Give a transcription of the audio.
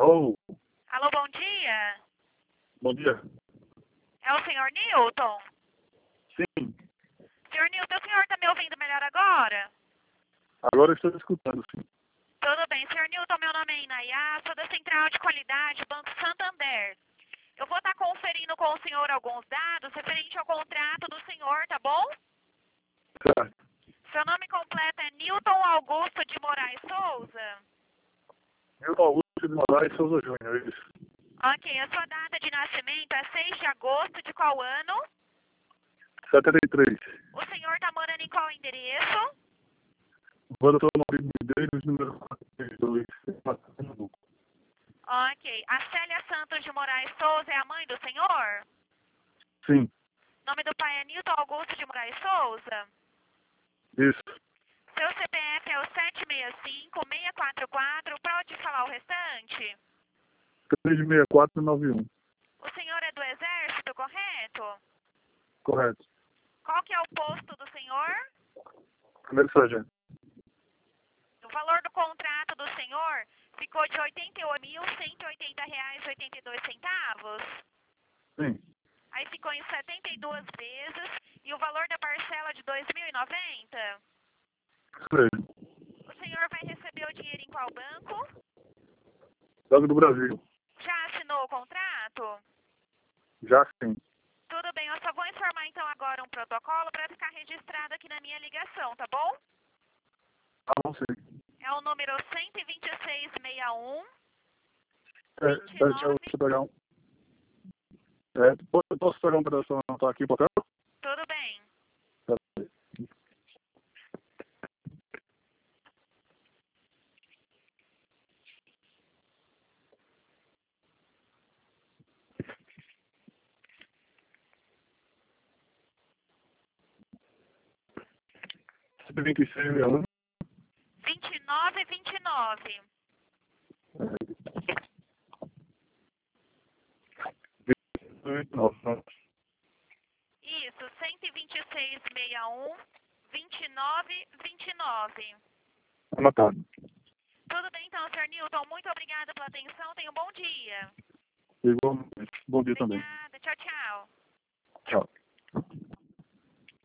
Alô, Alô, bom dia. bom dia. É o senhor Newton? Sim, Senhor Newton, o senhor está me ouvindo melhor agora? agora eu estou escutando, sim. Tudo bem. Senhor Newton, meu nome é Inayá, sou da Central de Qualidade, Banco Santander. Eu vou estar conferindo com o senhor alguns dados referente ao contrato do senhor, tá bom? Certo. Seu nome completo é Newton Augusto de Moraes Souza? Eu, Augusto de Moraes Souza Júnior, isso. Ok, a sua data de nascimento é 6 de agosto de qual ano? 73. O senhor está morando em qual endereço? Rua Doutor Maurício Medeiros, número 42, Pernambuco. Ok. A Célia Santos de Moraes Souza é a mãe do senhor? Sim, Nome do pai é Newton Augusto de Moraes Souza? isso. Seu CPF é o 765-644. Pode falar o restante? 36491. O senhor é do Exército, correto? Correto. Qual que é o posto do senhor? Primeiro sargento. O valor do contrato do senhor ficou de R$ 88.180,82. Sim, Aí ficou em 72 vezes e o valor da parcela de R$ 2.090. isso mesmo. O senhor vai receber o dinheiro em qual banco? Banco do Brasil. Já assinou o contrato? Já sim. Tudo bem, eu só vou informar então agora um protocolo para ficar registrado aqui na minha ligação, tá bom? Ah, não sei. É o número 12661 Deixa 29. eu pegar um. Posso pegar um pedaço pra anotar aqui, papel? Tudo bem. Tá. 26 mil. 2929. Isso, 12661 2929. Anotado. Tudo bem então, Sr. Newton. Muito obrigada pela atenção. Tenha um bom dia. Igualmente. Bom dia também. Obrigada. Tchau, tchau. Tchau.